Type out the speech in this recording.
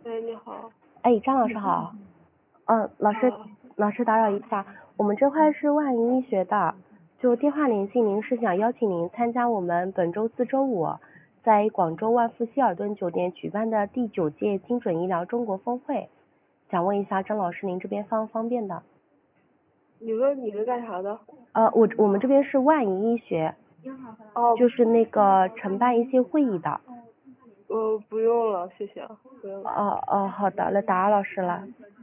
哎，你好。 哎，张老师好。老师， 啊， 打扰一下，我们这块是万营医学的，就电话联系您是想邀请您参加我们本周四周五在广州万富希尔顿酒店举办的第9届精准医疗中国峰会，想问一下张老师您这边方不方便的？ 你问你是干啥的？ 我们这边是万营医学， 哦， 就是那个承办一些会议的。 不用了，谢谢啊，不用了。 好的，那打扰老师了。